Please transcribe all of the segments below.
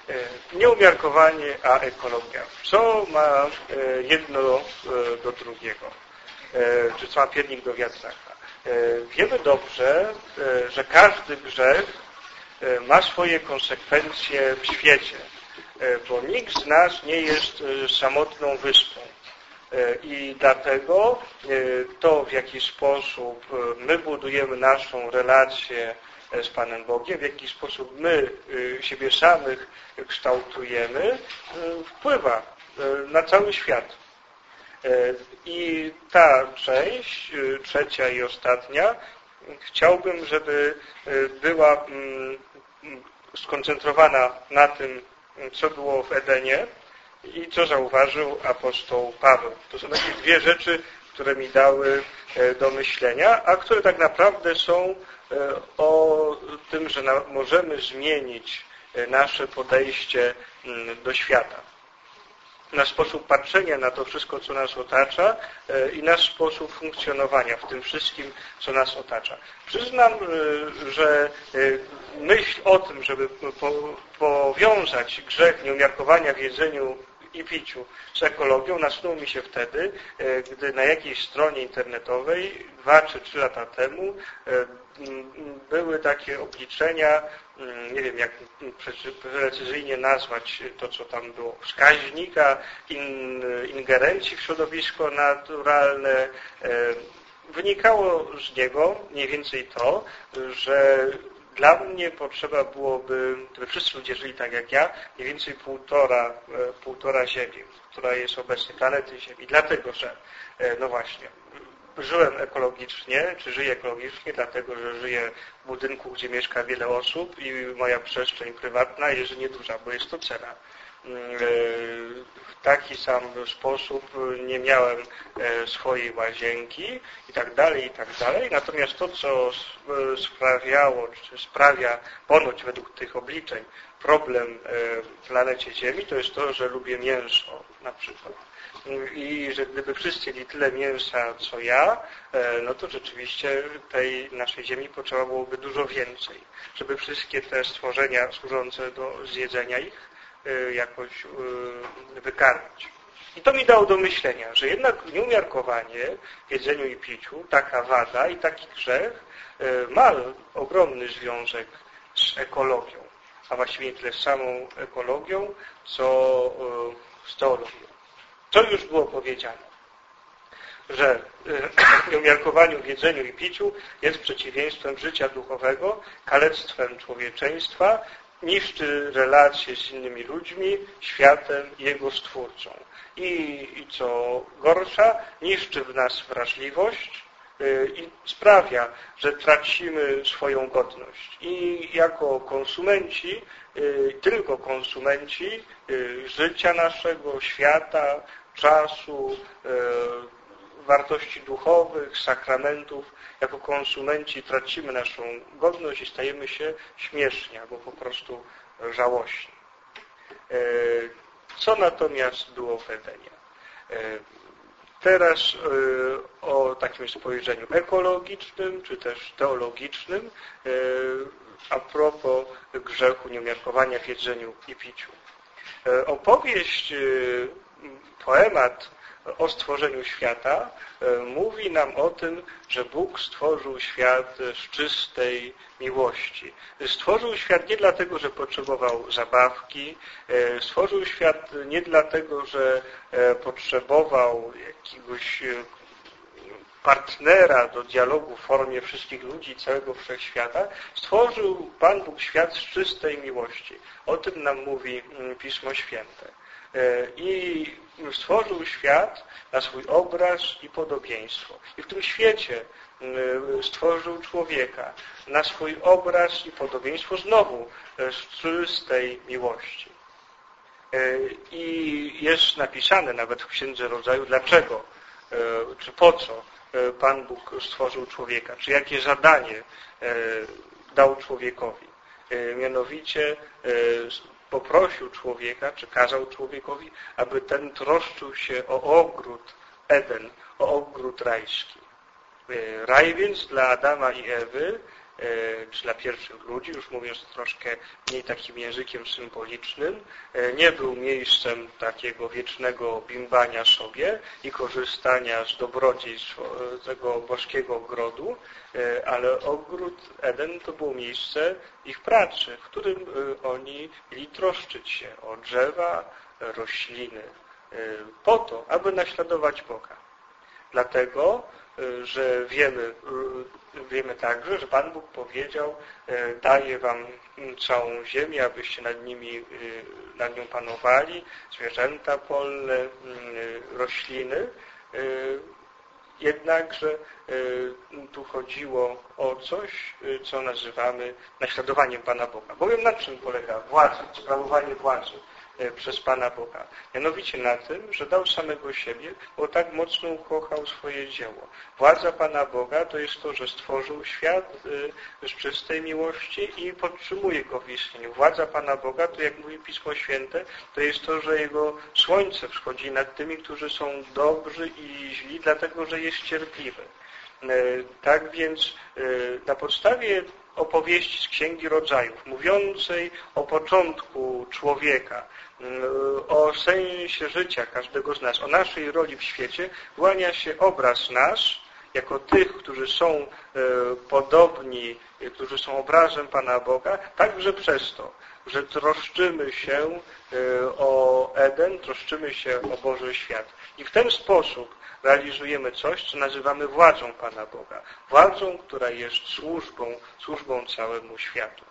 Nieumiarkowanie, a ekologia. Co ma jedno do drugiego? Czy co ma piernik do wiatraka? Wiemy dobrze, że każdy grzech ma swoje konsekwencje w świecie, bo nikt z nas nie jest samotną wyspą. I dlatego to, w jaki sposób my budujemy naszą relację z Panem Bogiem, w jaki sposób my siebie samych kształtujemy, wpływa na cały świat. I ta część, trzecia i ostatnia, chciałbym, żeby była skoncentrowana na tym, co było w Edenie i co zauważył apostoł Paweł. To są takie dwie rzeczy, które mi dały do myślenia, a które tak naprawdę są o tym, że możemy zmienić nasze podejście do świata. Nasz sposób patrzenia na to wszystko, co nas otacza i nasz sposób funkcjonowania w tym wszystkim, co nas otacza. Przyznam, że myśl o tym, żeby powiązać grzech nieumiarkowania w jedzeniu i piciu z ekologią nasunął mi się wtedy, gdy na jakiejś stronie internetowej 2 czy 3 lata temu były takie obliczenia, nie wiem jak precyzyjnie nazwać to, co tam było, wskaźnika ingerencji w środowisko naturalne. Wynikało z niego mniej więcej to, że dla mnie potrzeba byłoby, gdyby wszyscy ludzie żyli tak jak ja, mniej więcej półtora Ziemi, która jest obecnie, planety Ziemi. Dlatego, że, no właśnie, żyłem ekologicznie, czy żyję ekologicznie, dlatego, że żyję w budynku, gdzie mieszka wiele osób i moja przestrzeń prywatna jest nieduża, bo jest to cena. W taki sam sposób nie miałem swojej łazienki i tak dalej, i tak dalej. Natomiast to, co sprawiało, czy sprawia ponoć według tych obliczeń problem w planecie Ziemi, to jest to, że lubię mięso na przykład. I że gdyby wszyscy jedli tyle mięsa, co ja, no to rzeczywiście tej naszej Ziemi potrzeba byłoby dużo więcej, żeby wszystkie te stworzenia służące do zjedzenia ich jakoś wykarmić. I to mi dało do myślenia, że jednak nieumiarkowanie w jedzeniu i piciu, taka wada i taki grzech ma ogromny związek z ekologią, a właściwie nie tyle z samą ekologią, co z teologią. To już było powiedziane, że nieumiarkowaniu w jedzeniu i piciu jest przeciwieństwem życia duchowego, kalectwem człowieczeństwa, niszczy relacje z innymi ludźmi, światem i jego Stwórcą. I co gorsza, niszczy w nas wrażliwość i sprawia, że tracimy swoją godność. I jako konsumenci, tylko konsumenci życia naszego, świata, czasu, wartości duchowych, sakramentów, jako konsumenci tracimy naszą godność i stajemy się śmieszni albo po prostu żałośni. Co natomiast było w Edenie? Teraz o takim spojrzeniu ekologicznym, czy też teologicznym, a propos grzechu nieumiarkowania w jedzeniu i piciu. Opowieść, poemat o stworzeniu świata mówi nam o tym, że Bóg stworzył świat z czystej miłości. Stworzył świat nie dlatego, że potrzebował zabawki, stworzył świat nie dlatego, że potrzebował jakiegoś partnera do dialogu w formie wszystkich ludzi, całego wszechświata. Stworzył Pan Bóg świat z czystej miłości. O tym nam mówi Pismo Święte. I stworzył świat na swój obraz i podobieństwo. I w tym świecie stworzył człowieka na swój obraz i podobieństwo znowu z czystej miłości. I jest napisane nawet w Księdze Rodzaju, dlaczego, czy po co Pan Bóg stworzył człowieka, czy jakie zadanie dał człowiekowi. Mianowicie poprosił człowieka, czy kazał człowiekowi, aby ten troszczył się o ogród Eden, o ogród rajski. Raj więc dla Adama i Ewy czy dla pierwszych ludzi, już mówiąc troszkę mniej takim językiem symbolicznym, nie był miejscem takiego wiecznego bimbania sobie i korzystania z dobrodziejstw tego boskiego ogrodu, ale ogród Eden to było miejsce ich pracy, w którym oni mieli troszczyć się o drzewa, rośliny, po to, aby naśladować Boga. Dlatego, że wiemy także, że Pan Bóg powiedział: daję wam całą ziemię, abyście nad nią panowali, zwierzęta polne, rośliny. Jednakże tu chodziło o coś, co nazywamy naśladowaniem Pana Boga. Bowiem na czym polega władza, sprawowanie władzy przez Pana Boga? Mianowicie na tym, że dał samego siebie, bo tak mocno ukochał swoje dzieło. Władza Pana Boga to jest to, że stworzył świat z czystej miłości i podtrzymuje go w istnieniu. Władza Pana Boga, to jak mówi Pismo Święte, to jest to, że Jego słońce wschodzi nad tymi, którzy są dobrzy i źli, dlatego, że jest cierpliwy. Tak więc na podstawie opowieści z Księgi Rodzajów, mówiącej o początku człowieka, o sensie życia każdego z nas, o naszej roli w świecie, wyłania się obraz nasz, jako tych, którzy są podobni, którzy są obrazem Pana Boga, także przez to, że troszczymy się o Eden, troszczymy się o Boży świat. I w ten sposób realizujemy coś, co nazywamy władzą Pana Boga. Władzą, która jest służbą całemu światu.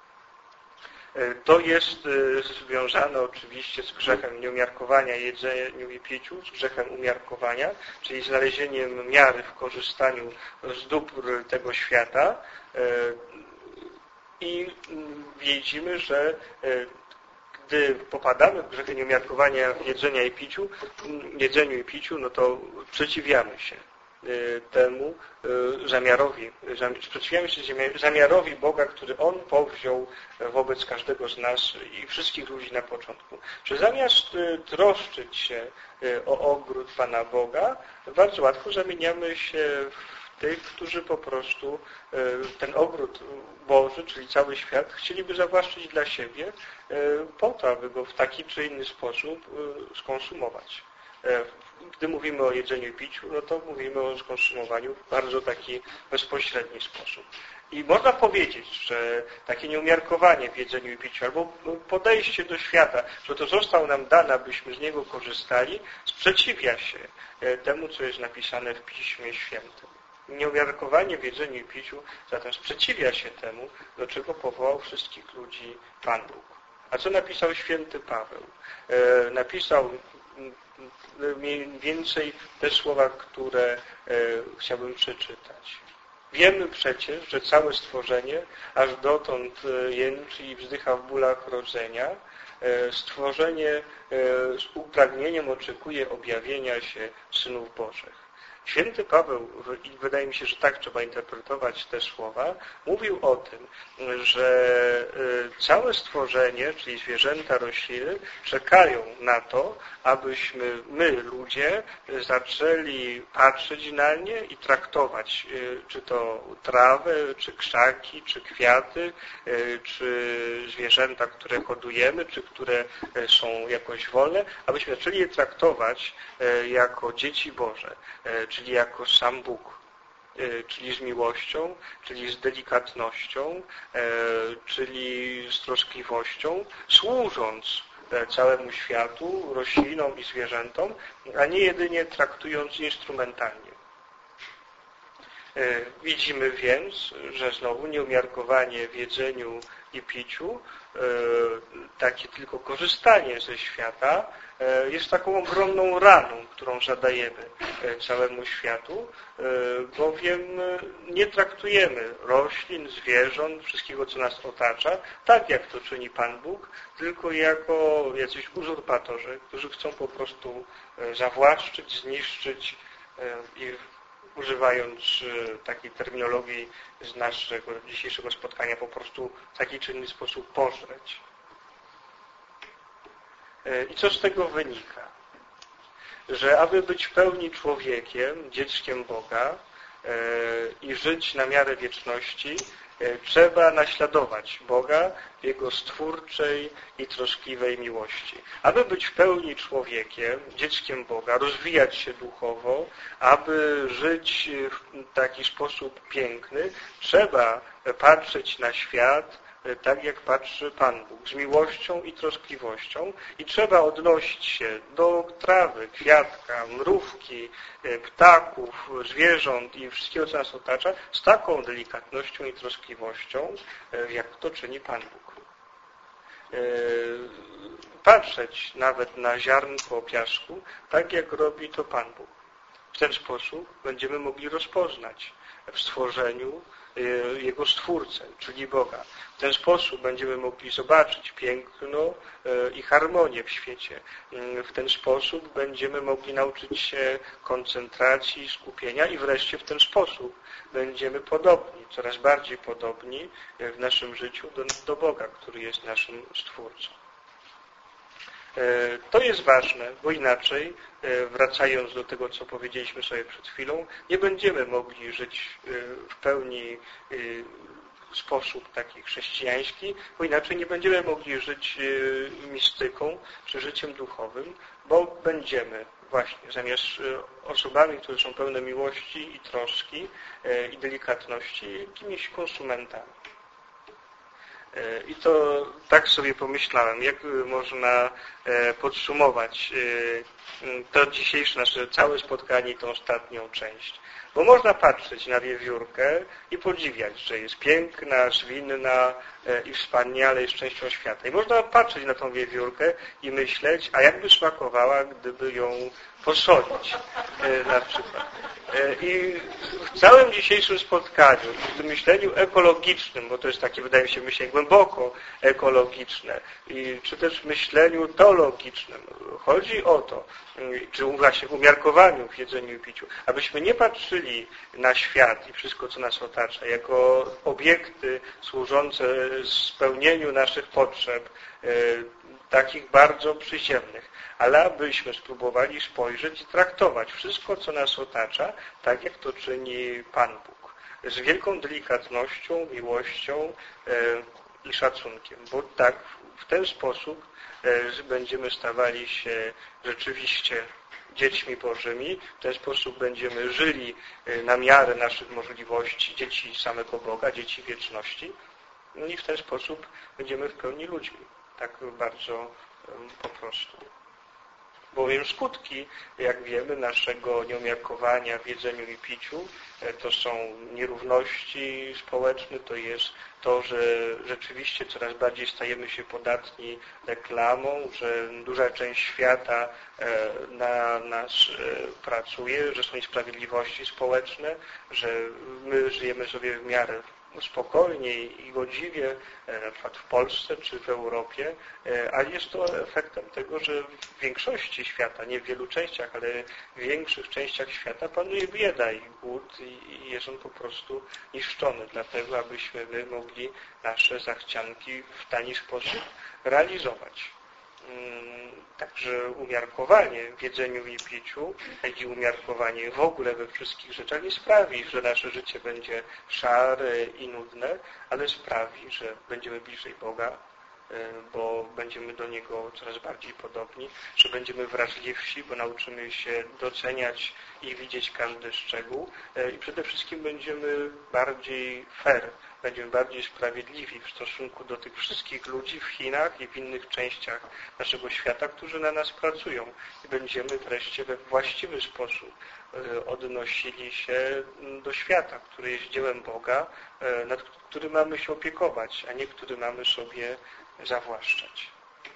To jest związane oczywiście z grzechem nieumiarkowania jedzeniu i piciu, z grzechem umiarkowania, czyli znalezieniem miary w korzystaniu z dóbr tego świata. I widzimy, że gdy popadamy w grzechy nieumiarkowania jedzeniu i piciu, no to sprzeciwiamy się temu zamiarowi Boga, który On powziął wobec każdego z nas i wszystkich ludzi na początku. Że zamiast troszczyć się o ogród Pana Boga, bardzo łatwo zamieniamy się w tych, którzy po prostu ten ogród Boży, czyli cały świat, chcieliby zawłaszczyć dla siebie po to, aby go w taki czy inny sposób skonsumować. Gdy mówimy o jedzeniu i piciu, no to mówimy o skonsumowaniu w bardzo taki bezpośredni sposób. I można powiedzieć, że takie nieumiarkowanie w jedzeniu i piciu, albo podejście do świata, że to został nam dane, abyśmy z niego korzystali, sprzeciwia się temu, co jest napisane w Piśmie Świętym. Nieumiarkowanie w jedzeniu i piciu zatem sprzeciwia się temu, do czego powołał wszystkich ludzi Pan Bóg. A co napisał święty Paweł? Napisał mniej więcej te słowa, które chciałbym przeczytać. Wiemy przecież, że całe stworzenie aż dotąd jęczy i wzdycha w bólach rodzenia. Stworzenie z upragnieniem oczekuje objawienia się synów Bożych. Święty Paweł, i wydaje mi się, że tak trzeba interpretować te słowa, mówił o tym, że całe stworzenie, czyli zwierzęta, rośliny, czekają na to, abyśmy my, ludzie, zaczęli patrzeć na nie i traktować, czy to trawę, czy krzaki, czy kwiaty, czy zwierzęta, które hodujemy, czy które są jakoś wolne, abyśmy zaczęli je traktować jako dzieci Boże, czyli jako sam Bóg, czyli z miłością, czyli z delikatnością, czyli z troskliwością, służąc całemu światu, roślinom i zwierzętom, a nie jedynie traktując instrumentalnie. Widzimy więc, że znowu nieumiarkowanie w jedzeniu i piciu, takie tylko korzystanie ze świata jest taką ogromną raną, którą zadajemy całemu światu, bowiem nie traktujemy roślin, zwierząt, wszystkiego, co nas otacza, tak jak to czyni Pan Bóg, tylko jako jacyś uzurpatorzy, którzy chcą po prostu zawłaszczyć, zniszczyć i używając takiej terminologii z naszego dzisiejszego spotkania, po prostu w taki czy inny sposób pożreć. I co z tego wynika? Że aby być w pełni człowiekiem, dzieckiem Boga, i żyć na miarę wieczności, trzeba naśladować Boga w Jego stwórczej i troskliwej miłości. Aby być w pełni człowiekiem, dzieckiem Boga, rozwijać się duchowo, aby żyć w taki sposób piękny, trzeba patrzeć na świat tak, jak patrzy Pan Bóg, z miłością i troskliwością i trzeba odnosić się do trawy, kwiatka, mrówki, ptaków, zwierząt i wszystkiego, co nas otacza, z taką delikatnością i troskliwością, jak to czyni Pan Bóg. Patrzeć nawet na ziarnko piasku, tak jak robi to Pan Bóg. W ten sposób będziemy mogli rozpoznać w stworzeniu Jego Stwórcę, czyli Boga. W ten sposób będziemy mogli zobaczyć piękno i harmonię w świecie. W ten sposób będziemy mogli nauczyć się koncentracji, skupienia i wreszcie w ten sposób będziemy podobni, coraz bardziej podobni w naszym życiu do Boga, który jest naszym Stwórcą. To jest ważne, bo inaczej, wracając do tego, co powiedzieliśmy sobie przed chwilą, nie będziemy mogli żyć w pełni w sposób taki chrześcijański, bo inaczej nie będziemy mogli żyć mistyką czy życiem duchowym, bo będziemy właśnie zamiast osobami, które są pełne miłości i troski i delikatności, jakimiś konsumentami. I to tak sobie pomyślałem, jak można podsumować to dzisiejsze nasze całe spotkanie i tą ostatnią część. Bo można patrzeć na wiewiórkę i podziwiać, że jest piękna, zwinna i wspaniale jest częścią świata. I można patrzeć na tą wiewiórkę i myśleć, a jakby smakowała, gdyby ją posolić na przykład. I w całym dzisiejszym spotkaniu, w tym myśleniu ekologicznym, bo to jest takie, wydaje mi się, myślenie głęboko ekologiczne, czy też w myśleniu teologicznym, chodzi o to, czy właśnie w umiarkowaniu w jedzeniu i piciu, abyśmy nie patrzyli na świat i wszystko, co nas otacza, jako obiekty służące spełnieniu naszych potrzeb, takich bardzo przyziemnych, ale abyśmy spróbowali spojrzeć i traktować wszystko, co nas otacza, tak jak to czyni Pan Bóg. Z wielką delikatnością, miłością i szacunkiem, bo tak w ten sposób będziemy stawali się rzeczywiście dziećmi Bożymi, w ten sposób będziemy żyli na miarę naszych możliwości, dzieci samego Boga, dzieci wieczności i w ten sposób będziemy w pełni ludźmi. Tak bardzo po prostu. Bowiem skutki, jak wiemy, naszego nieumiarkowania w jedzeniu i piciu to są nierówności społeczne, to jest to, że rzeczywiście coraz bardziej stajemy się podatni reklamą, że duża część świata na nas pracuje, że są niesprawiedliwości społeczne, że my żyjemy sobie w miarę spokojniej i godziwie, na przykład w Polsce czy w Europie, ale jest to efektem tego, że w większości świata, nie w wielu częściach, ale w większych częściach świata panuje bieda i głód i jest on po prostu niszczony, dlatego abyśmy my mogli nasze zachcianki w tani sposób realizować. Także umiarkowanie w jedzeniu i piciu, jak i umiarkowanie w ogóle we wszystkich rzeczach nie sprawi, że nasze życie będzie szare i nudne, ale sprawi, że będziemy bliżej Boga, bo będziemy do Niego coraz bardziej podobni, że będziemy wrażliwsi, bo nauczymy się doceniać i widzieć każdy szczegół i przede wszystkim będziemy bardziej fair, będziemy bardziej sprawiedliwi w stosunku do tych wszystkich ludzi w Chinach i w innych częściach naszego świata, którzy na nas pracują i będziemy wreszcie we właściwy sposób odnosili się do świata, który jest dziełem Boga, nad którym mamy się opiekować, a nie który mamy sobie zawłaszczać.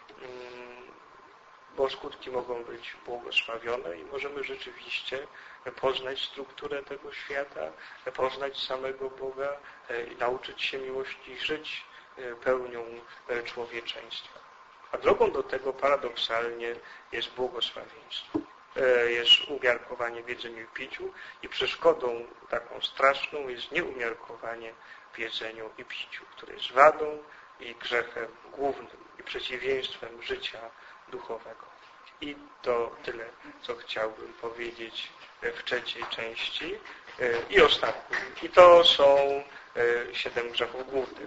Bo skutki mogą być błogosławione i możemy rzeczywiście poznać strukturę tego świata, poznać samego Boga, nauczyć się miłości i żyć pełnią człowieczeństwa. A drogą do tego paradoksalnie jest błogosławieństwo. Jest umiarkowanie w jedzeniu i piciu i przeszkodą taką straszną jest nieumiarkowanie w jedzeniu i piciu, które jest wadą i grzechem głównym i przeciwieństwem życia duchowego. I to tyle, co chciałbym powiedzieć w trzeciej części. I ostatni. I to są 7 grzechów głównych.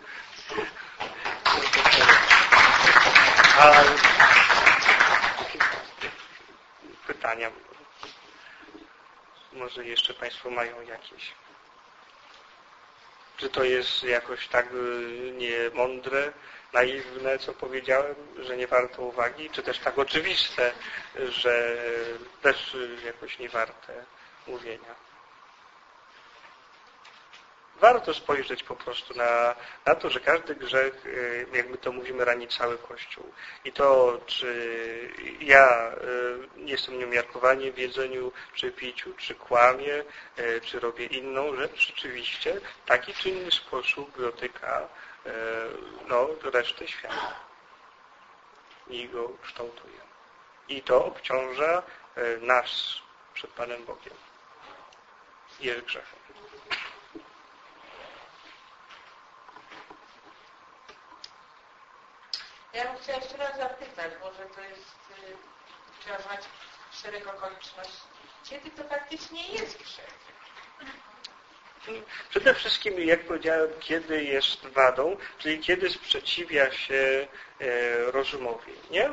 A pytania? Może jeszcze Państwo mają jakieś? Czy to jest jakoś tak niemądre, naiwne, co powiedziałem, że nie warto uwagi? Czy też tak oczywiste, że też jakoś nie warte mówienia? Warto spojrzeć po prostu na to, że każdy grzech, jak my to mówimy, rani cały Kościół. I to, czy ja jestem nieumiarkowany w jedzeniu, czy piciu, czy kłamię, czy robię inną rzecz, rzeczywiście w taki czy inny sposób dotyka resztę świata i go kształtuje. I to obciąża nas przed Panem Bogiem. Jest grzechem. Ja bym chciała jeszcze raz zapytać, może to jest, trzeba znać szereg okoliczności. Kiedy to faktycznie jest grzech? Przede wszystkim, jak powiedziałem, kiedy jest wadą, czyli kiedy sprzeciwia się rozumowi. Nie?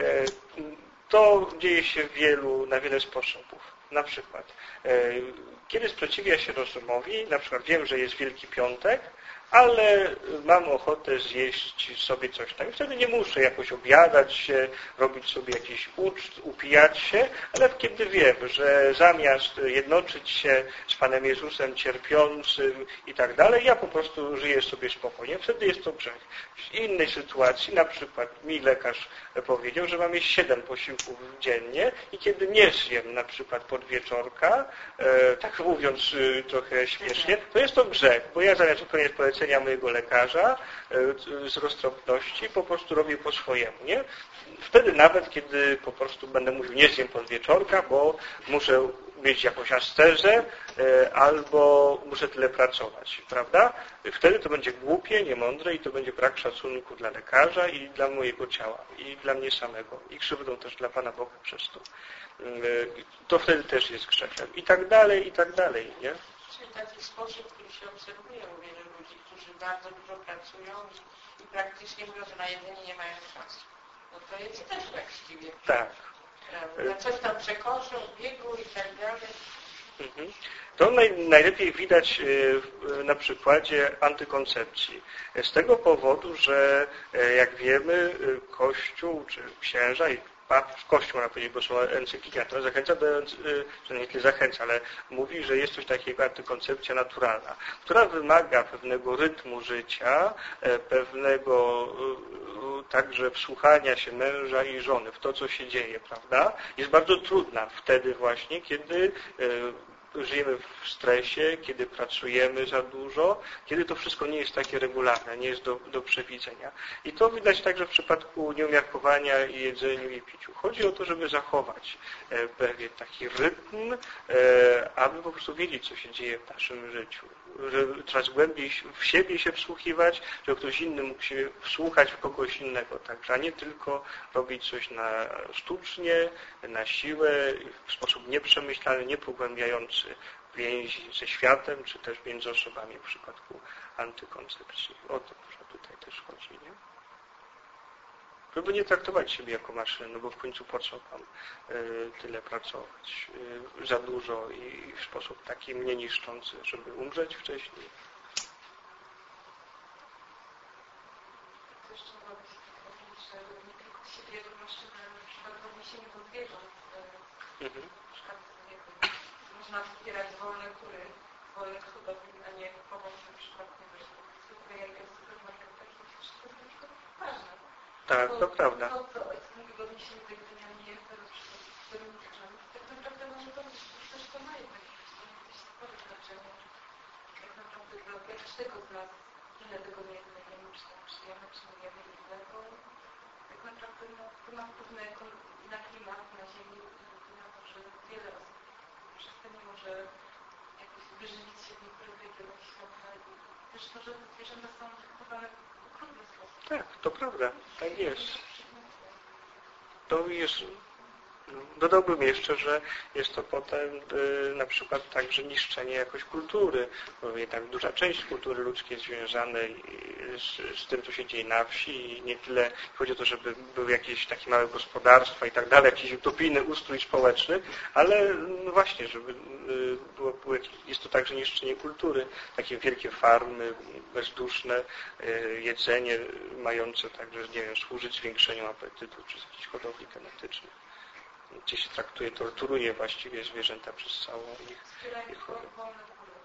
To dzieje się na wiele sposobów. Na przykład, kiedy sprzeciwia się rozumowi, na przykład wiem, że jest Wielki Piątek, ale mam ochotę zjeść sobie coś tam. Wtedy nie muszę jakoś obiadać się, robić sobie jakiś uczt, upijać się, ale kiedy wiem, że zamiast jednoczyć się z Panem Jezusem cierpiącym i tak dalej, ja po prostu żyję sobie spokojnie. Wtedy jest to grzech. W innej sytuacji, na przykład mi lekarz powiedział, że mam jeść 7 posiłków dziennie i kiedy nie zjem na przykład podwieczorka, tak mówiąc trochę śmiesznie, to jest to grzech, bo ja zamiast wypełniać polecenia mojego lekarza z roztropności po prostu robię po swojemu, nie? Wtedy nawet, kiedy po prostu będę mówił, nie zjem podwieczorka, bo muszę mieć jakąś ascezę albo muszę tyle pracować, prawda? Wtedy to będzie głupie, niemądre i to będzie brak szacunku dla lekarza i dla mojego ciała i dla mnie samego i krzywdą też dla Pana Boga przez to. To wtedy też jest grzechem. I tak dalej, nie? Czyli taki sposób, który się obserwuje u wielu ludzi, którzy bardzo dużo pracują i praktycznie mówią, że na jedzenie nie mają czasu. No to jest też właściwie. Tak. Na coś tam przekoszą, biegu i tak dalej. To najlepiej widać na przykładzie antykoncepcji. Z tego powodu, że jak wiemy, Kościół czy księża i Kościół, można powiedzieć, bo są encykliki, to zachęca że nie tyle zachęca, ale mówi, że jest coś takiego jak antykoncepcja naturalna, która wymaga pewnego rytmu życia, pewnego także wsłuchania się męża i żony w to, co się dzieje, prawda? Jest bardzo trudna wtedy właśnie, kiedy żyjemy w stresie, kiedy pracujemy za dużo, kiedy to wszystko nie jest takie regularne, nie jest do przewidzenia. I to widać także w przypadku nieumiarkowania i jedzeniu i piciu. Chodzi o to, żeby zachować pewien taki rytm, aby po prostu wiedzieć, co się dzieje w naszym życiu. Żeby coraz głębiej w siebie się wsłuchiwać, żeby ktoś inny mógł się wsłuchać w kogoś innego. Także, a nie tylko robić coś sztucznie, na siłę, w sposób nieprzemyślany, niepogłębiający więzi ze światem, czy też między osobami w przypadku antykoncepcji. O to tutaj też chodzi, nie? Żeby nie traktować siebie jako maszyny, no bo w końcu po co tam tyle pracować za dużo i w sposób taki mnie niszczący, żeby umrzeć wcześniej. Też trzeba powiedzieć, że nie tylko siebie, to maszyny, ale na przykład odniesienie do zwierząt. Na przykład można wspierać wolne kury, wolne hodowli, a nie pomóc na przykład zwykłe jajka z supermarketach. To wszystko jest na przykład ważne. Tak, to prawda. To jest mówię odniesienie do jedzenia nie jest teraz z którym rzeczami. Tak naprawdę może to też to ma jednak jakieś spore znaczenie. Tak naprawdę dla każdego z nas, ile tego nie jemy, czy jemy, czy nie jemy innego, tak naprawdę to ma wpływ na klimat, na ziemi, na to, że wiele osób przez to nie może jakoś wyżywić się w niektórych regionach świata. Też to, że te zwierzęta są traktowane w okrutny sposób. Tak, to prawda. Tak jest. To jest Dodałbym jeszcze, że jest to potem na przykład także niszczenie jakoś kultury, bo jednak duża część kultury ludzkiej jest związana z tym, co się dzieje na wsi i nie tyle chodzi o to, żeby były jakieś takie małe gospodarstwa i tak dalej, jakiś utopijny ustrój społeczny, ale no właśnie, żeby jest to także niszczenie kultury, takie wielkie farmy, bezduszne jedzenie mające także, nie wiem, służyć zwiększeniu apetytu czy jakichś hodowli genetycznych. Gdzie się traktuje, torturuje właściwie zwierzęta przez całą ich hodowlę.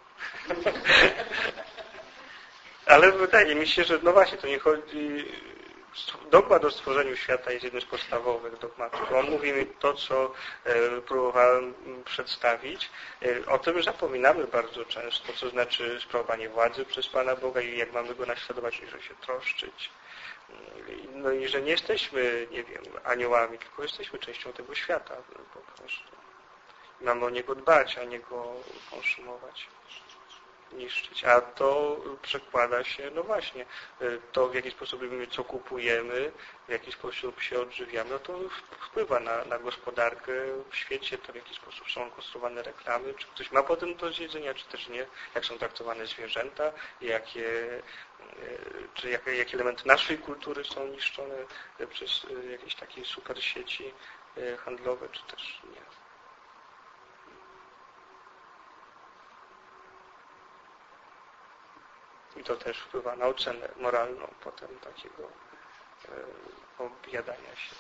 Ale wydaje mi się, że no właśnie, to nie chodzi... Dogmat o stworzeniu świata jest jednym z podstawowych dogmatów. On mówi mi to, co próbowałem przedstawić. O tym zapominamy bardzo często, co znaczy sprawowanie władzy przez Pana Boga i jak mamy Go naśladować i że się troszczyć. No i że nie jesteśmy, nie wiem, aniołami, tylko jesteśmy częścią tego świata po prostu. Mamy o Niego dbać, a nie Go konsumować, niszczyć. A to przekłada się, no właśnie, to w jaki sposób my co kupujemy, w jaki sposób się odżywiamy, no to wpływa na gospodarkę w świecie, to w jaki sposób są konstruowane reklamy, czy ktoś ma potem to z jedzenia, czy też nie, jak są traktowane zwierzęta, jakie elementy naszej kultury są niszczone przez jakieś takie super sieci handlowe, czy też nie. I to też wpływa na ocenę moralną potem takiego objadania się.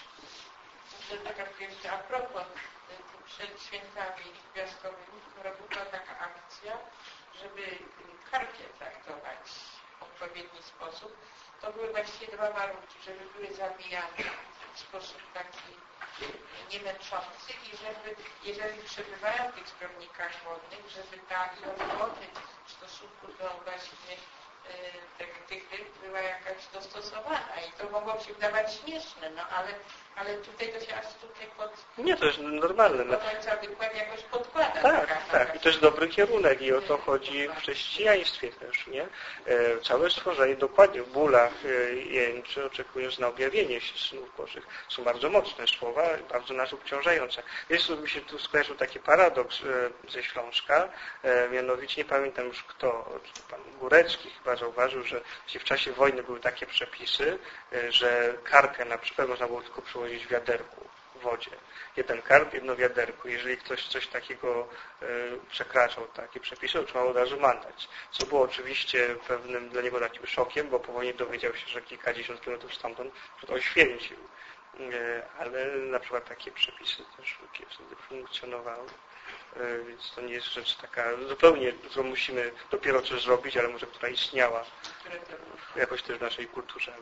Taka pierwsza, a propos, przed świętami gwiazdkowymi była taka akcja, żeby karpie traktować w odpowiedni sposób. To były właściwie dwa warunki, żeby były zabijane w sposób taki niemęczący i żeby, jeżeli przebywają w tych zbiornikach wodnych, żeby ta ilość wody w stosunku do właśnie tych ryb była jakaś dostosowana i to mogło się wydawać śmieszne, no ale tutaj to się aż tutaj Nie, to jest normalne. Do końca wykład jakoś podkłada. Tak. I to jest dobry kierunek i o to chodzi w chrześcijaństwie też, nie? Całe stworzenie dokładnie w bólach jęczy, oczekujesz na objawienie się synów Bożych. Są bardzo mocne słowa, bardzo nas obciążające. Jest, mi się tu skojarzył taki paradoks ze Śląska, mianowicie nie pamiętam już kto, czy to pan Górecki chyba zauważył, że w czasie wojny były takie przepisy, że karkę na przykład można było tylko przełożyć w wiaderku, w wodzie. Jeden karp, jedno wiaderko. Jeżeli ktoś coś takiego przekraczał, takie przepisy, to trzeba od razu mandat. Co było oczywiście pewnym dla niego takim szokiem, bo po wojnie dowiedział się, że kilkadziesiąt kilometrów stamtąd oświęcił. Ale na przykład takie przepisy też wtedy funkcjonowały. Więc to nie jest rzecz taka zupełnie, którą musimy dopiero coś zrobić, ale może która istniała jakoś też w naszej kulturze.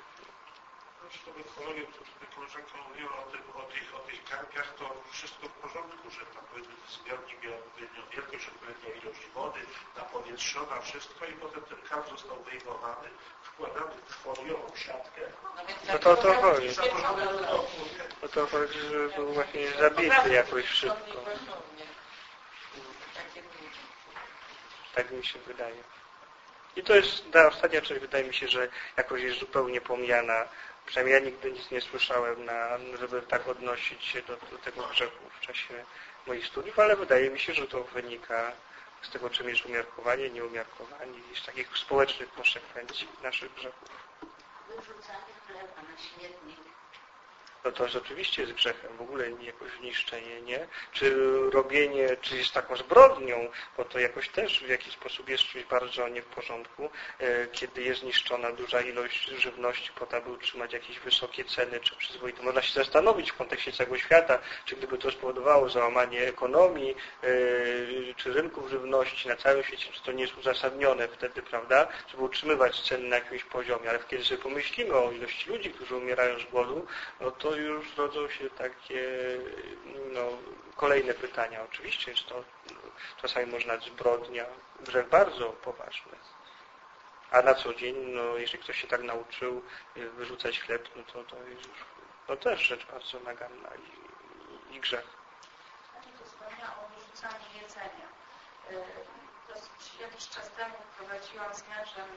To wychwalenie, to tutaj koleżanka mówiła o tych karpiach, to wszystko w porządku, że tam powiedzmy zbiornik miał odpowiednią wielkość, odpowiednią ilość wody, napowietrzona, wszystko i potem ten karp został wyjmowany, wkładany w foliową siatkę. No to o to chodzi. O to chodzi, że był właśnie zabity jakoś szybko. Tak mi się wydaje. I to jest ta ostatnia część, wydaje mi się, że jakoś jest zupełnie pomijana. Przynajmniej ja nigdy nic nie słyszałem, żeby tak odnosić się do tego grzechu w czasie moich studiów, ale wydaje mi się, że to wynika z tego, czym jest umiarkowanie, nieumiarkowanie i z takich społecznych konsekwencji naszych grzechów. Wyrzucanie chleba na śmietnik. No to rzeczywiście jest grzechem, w ogóle jakoś niszczenie, nie? Czy robienie, czy jest taką zbrodnią, bo to jakoś też w jakiś sposób jest czymś bardzo nie w porządku, kiedy jest zniszczona duża ilość żywności po to, aby utrzymać jakieś wysokie ceny, czy przyzwoite. Można się zastanowić w kontekście całego świata, czy gdyby to spowodowało załamanie ekonomii, czy rynków żywności na całym świecie, czy to nie jest uzasadnione wtedy, prawda, żeby utrzymywać ceny na jakimś poziomie, ale kiedy sobie pomyślimy o ilości ludzi, którzy umierają z głodu, no to już rodzą się takie kolejne pytania. Oczywiście jest to czasami można zbrodnia, grzech bardzo poważny. A na co dzień, jeżeli ktoś się tak nauczył wyrzucać chleb, to jest już też rzecz bardzo naganna i grzech. Pani tu wspomniała o wyrzucaniu jedzenia. Jakiś czas temu prowadziłam z mężem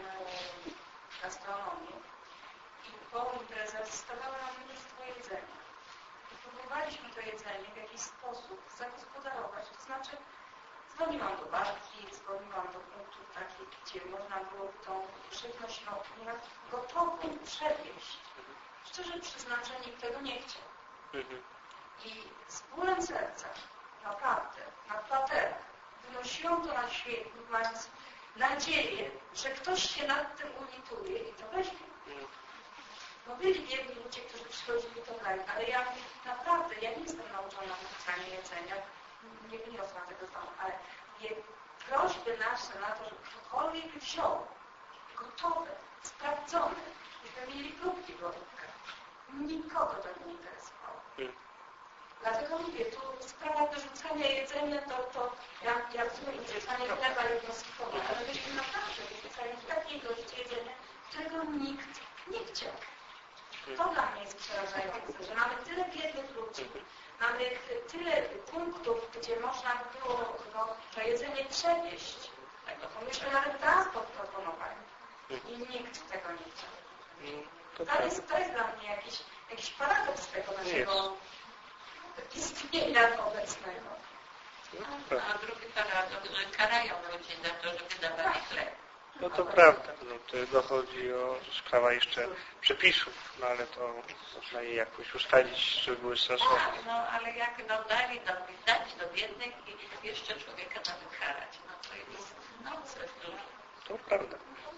gastronomię i po imprezach zostawało nam mnóstwo jedzenia. I próbowaliśmy staraliśmy to jedzenie w jakiś sposób zagospodarować. To znaczy dzwoniłam do babki, dzwoniłam do punktów takich, gdzie można było tą żywność gotową przewieźć. Szczerze przyznam, że nikt tego nie chciał. I z bólem serca, naprawdę, na platerach, wynosiłam to na świat, mając nadzieję, że ktoś się nad tym ulituje i to weźmie. No byli biedni ludzie, którzy przychodzili to brali, ale ja naprawdę, ja nie jestem nauczona wrzucania jedzenia, nie wyniosłam tego z domu, ale prośby nasze na to, żeby ktokolwiek wziął gotowe, sprawdzone, żeby mieli próbki w lodówkach. Nikogo to nie interesowało. Dlatego mówię, tu sprawa wyrzucania jedzenia, to ja rozumiem wyrzucanie chleba jednostkowo, ale myśmy naprawdę wyrzucali w takiej ilości jedzenia, którego nikt nie chciał. To dla mnie jest przerażające, że mamy tyle biednych ludzi, mamy tyle punktów, gdzie można by było to jedzenie przewieźć. To myśmy nawet transport proponowali. I nikt tego nie chciał. To jest dla mnie jakiś paradoks tego naszego istnienia obecnego. A drugi paradoks, że karają ludzi za to, że wydawali chleb. No to prawda. No, to dochodzi o sprawa jeszcze przepisów, no ale to można je jakoś ustalić, żeby były sensowne. No ale jak dali dać do biednych i jeszcze człowieka tam wykarać, no to jest nonsens duży. To prawda.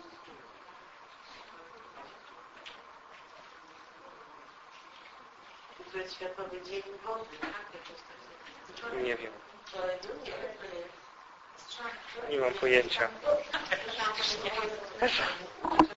To jest Światowy Dzień Wody, tak? Nie wiem. To Nie mam pojęcia.